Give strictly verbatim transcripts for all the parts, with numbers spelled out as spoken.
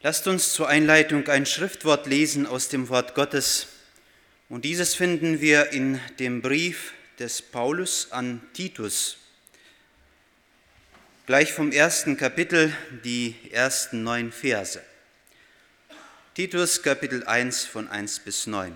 Lasst uns zur Einleitung ein Schriftwort lesen aus dem Wort Gottes. Und dieses finden wir in dem Brief des Paulus an Titus. Gleich vom ersten Kapitel, die ersten neun Verse. Titus Kapitel eins von eins bis neun.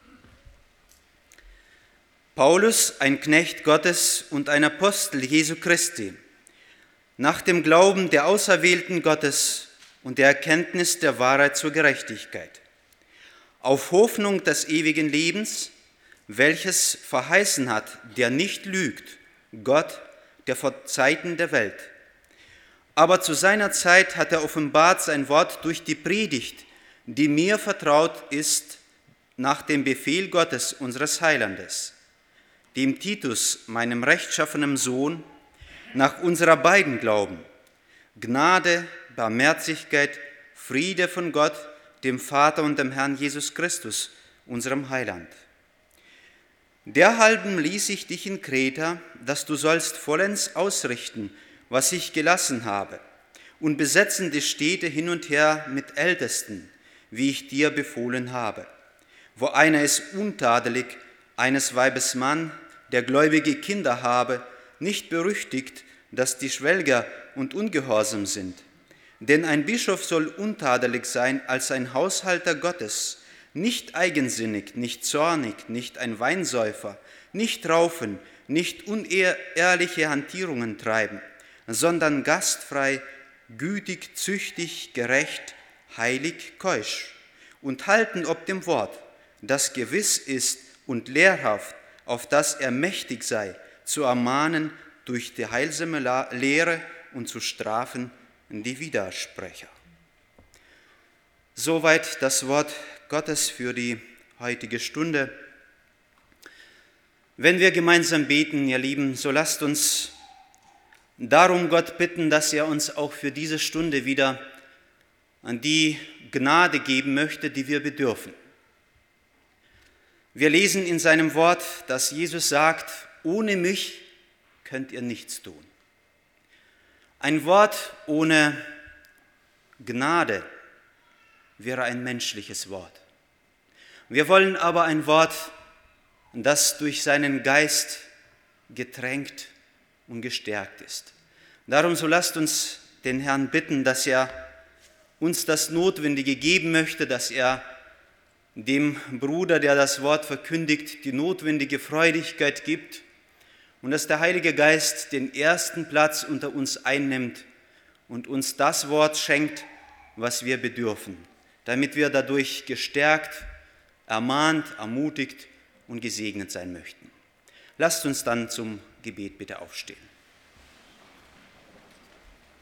Paulus, ein Knecht Gottes und ein Apostel Jesu Christi, nach dem Glauben der Auserwählten Gottes und der Erkenntnis der Wahrheit zur Gerechtigkeit, auf Hoffnung des ewigen Lebens, welches verheißen hat, der nicht lügt, Gott, der vor Zeiten der Welt. Aber zu seiner Zeit hat er offenbart sein Wort durch die Predigt, die mir vertraut ist nach dem Befehl Gottes, unseres Heilandes, dem Titus, meinem rechtschaffenen Sohn, nach unserer beiden Glauben, Gnade, Barmherzigkeit, Friede von Gott, dem Vater und dem Herrn Jesus Christus, unserem Heiland. Derhalben ließ ich dich in Kreta, dass du sollst vollends ausrichten, was ich gelassen habe, und besetzen die Städte hin und her mit Ältesten, wie ich dir befohlen habe. Wo einer ist untadelig, eines Weibes Mann, der gläubige Kinder habe, nicht berüchtigt, dass die Schwelger und ungehorsam sind. Denn ein Bischof soll untadelig sein als ein Haushalter Gottes, nicht eigensinnig, nicht zornig, nicht ein Weinsäufer, nicht raufen, nicht unehrliche Hantierungen treiben, sondern gastfrei, gütig, züchtig, gerecht, heilig, keusch und halten ob dem Wort, das gewiss ist und lehrhaft, auf das er mächtig sei, zu ermahnen durch die heilsame Lehre und zu strafen die Widersprecher. Soweit das Wort Gottes für die heutige Stunde. Wenn wir gemeinsam beten, ihr Lieben, so lasst uns darum Gott bitten, dass er uns auch für diese Stunde wieder an die Gnade geben möchte, die wir bedürfen. Wir lesen in seinem Wort, dass Jesus sagt, ohne mich könnt ihr nichts tun. Ein Wort ohne Gnade wäre ein menschliches Wort. Wir wollen aber ein Wort, das durch seinen Geist getränkt und gestärkt ist. Darum so lasst uns den Herrn bitten, dass er uns das Notwendige geben möchte, dass er dem Bruder, der das Wort verkündigt, die notwendige Freudigkeit gibt und dass der Heilige Geist den ersten Platz unter uns einnimmt und uns das Wort schenkt, was wir bedürfen, damit wir dadurch gestärkt, ermahnt, ermutigt und gesegnet sein möchten. Lasst uns dann zum Gebet bitte aufstehen.